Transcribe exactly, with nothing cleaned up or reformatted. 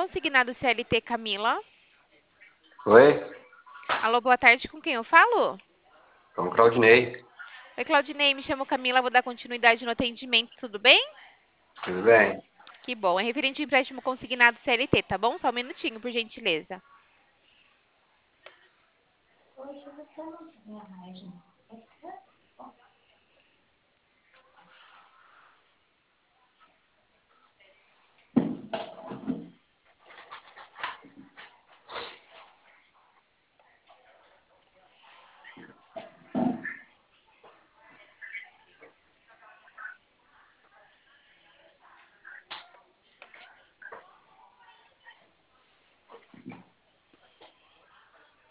consignado C L T, Camila. Oi, Alô, boa tarde, com quem eu falo? é o Claudinei. Oi, Claudinei, me chamo Camila, vou dar continuidade no atendimento, tudo bem? Tudo bem? Que bom, é referente ao empréstimo consignado C L T, tá bom? Só um minutinho, por gentileza.